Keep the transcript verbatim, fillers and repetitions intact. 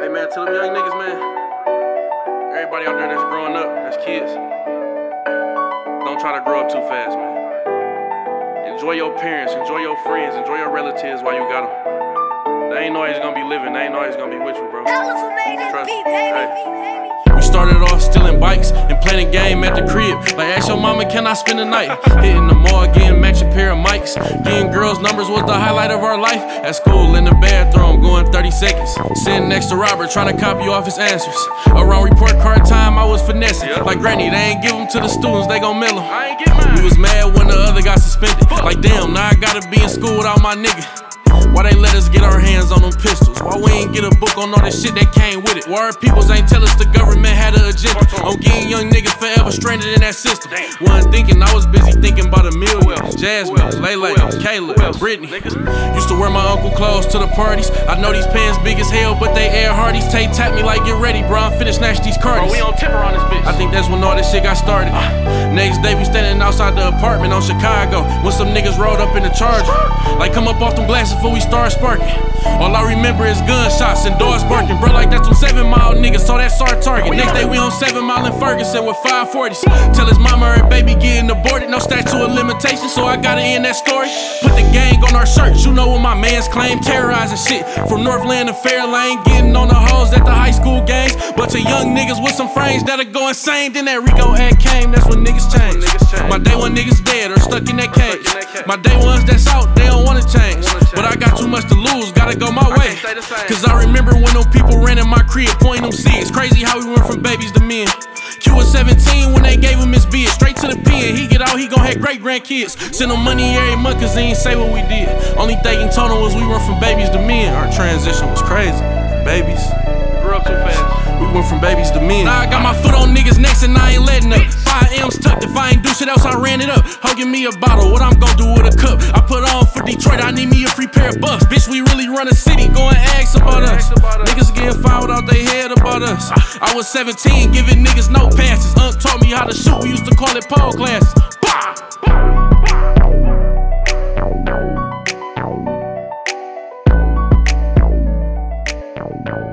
Hey man, tell them young niggas, man. Everybody out there that's growing up, that's kids. Don't try to grow up too fast, man. Enjoy your parents, enjoy your friends, enjoy your relatives while you got them. They ain't always gonna be living, they ain't always gonna be with you, bro. Trust me. Hey. We started off stealing bikes and playing a game at the crib. Like, ask your mama, can I spend the night? Hitting the mall, getting matching pair of mics. Getting girls' numbers was the highlight of our life. At school, in the bathroom, going thirty seconds. Sitting next to Robert, trying to copy off his answers. Around report card time, I was finessing. Like Granny, they ain't give them to the students, they gon' mail them. I ain't get mine. We was mad when the other got suspended. Like, damn, now I gotta be in school without my nigga. Why they let us get our hands on them pistols? Why we ain't get a book on all the shit that came with it? Why our peoples ain't tell us the government had an agenda on getting young niggas forever stranded in that system? Wasn't thinking, I was busy thinking about a million. Jasmine, Lele, Kayla, Brittany. Used to wear my uncle clothes to the parties. I know these pants big as hell, but they air hardies. Tay tap me like, get ready, bro, I'm finna snatch these cardies. Bro, we on tipper on this bitch. I think that's when all this shit got started. Next day we standing outside the apartment on Chicago when some niggas rolled up in the Charger. Like, come up off them glasses before we start sparking. All I remember is gunshots and doors barking. Bro, like that's some seven mile niggas, so that's our target. Next day we on seven mile in Ferguson with five forties. Tell his mama her baby getting aborted. No statute of limitation, so I gotta end that story. Put the gang on our shirts, you know what my mans claim. Terrorizing shit from Northland to Fairlane. Getting on the hoes at the high school games. Bunch of young niggas with some frames that'll go insane. Then that Rico ad came, that's when niggas change. My day one niggas dead or stuck in that cage. My day ones that's out, they don't wanna change. But I got too much to lose, gotta go my way. Cause I remember when them people ran in my crib, pointing them seeds. Crazy how we went from babies to men. Q was seventeen when they gave him his bid. Straight to the pen, he get out, he gon' have great grandkids. Send him money every month cause he ain't say what we did. Only thing he told him was we went from babies to men. Our transition was crazy, babies. Grew up too fast. We went from babies to men. Now I got my foot on niggas' necks and I ain't letting up. Five M's tucked, if I ain't do shit else, I ran it up. Ho, give me a bottle, what I'm gon' do with a cup? I put on for Detroit, I need me a free pair of bucks. Bitch, we really run a city, go and ask about us. Niggas getting found out they head about us. I was seventeen, giving niggas no passes. Unc taught me how to shoot, we used to call it pole classes. Bah!